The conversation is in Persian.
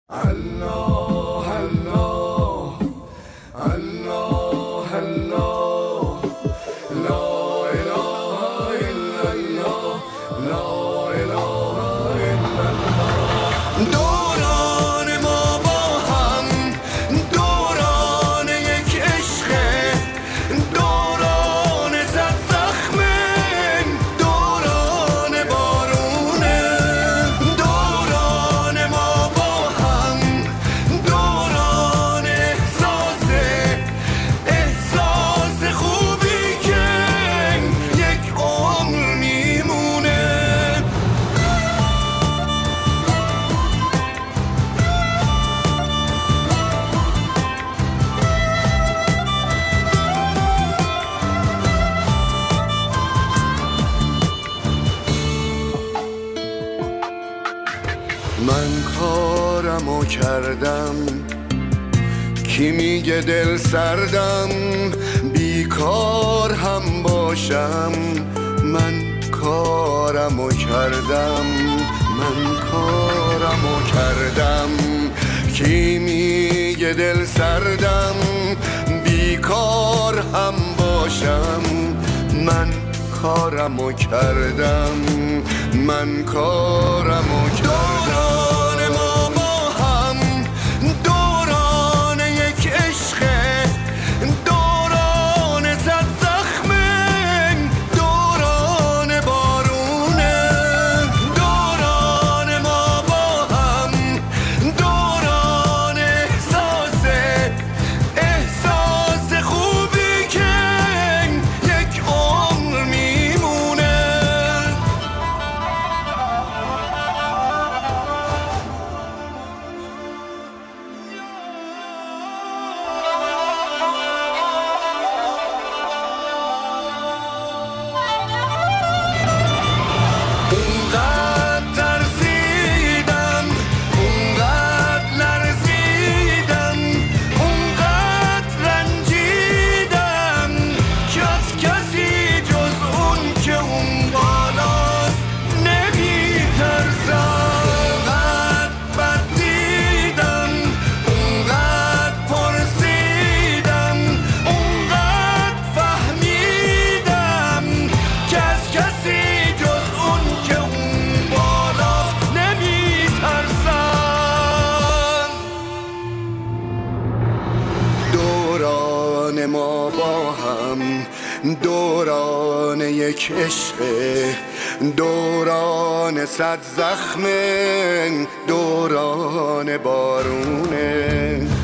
الله الله الله الله لا اله الا الله لا اله الا الله. دوران ما با هم دوران یک عشقه، دوران زد زخمه، دوران بارونه. دوران ما با هم دوران احساس خوبی که یک عمر میمونه. من کارمو کردم، کی میگه دل سردم بیکار هم باشم. من کارمو کردم، من کارمو کردم، کی میگه دل سردم بیکار هم باشم. من کارمو کردم، من کارمو کردم. دوران ما با هم دوران یک عشقه، دوران زد زخمه، دوران بارونه. دوران ما با هم دوران احساس خوبی که یک عمر میمونه. اونقدر ترسیدم، اونقدر لرزیدم، اونقدر رنجیدم که از کسی جز اون که اون بالاست نمیترسم. اونقدر بد دیدم، اونقدر پرسیدم، اونقدر فهمیدم که از کسی جز اون که اون بالاست نمیترسم. دوران ما با هم دوران یک عشقه، دوران صد زخمه، دوران بارونه.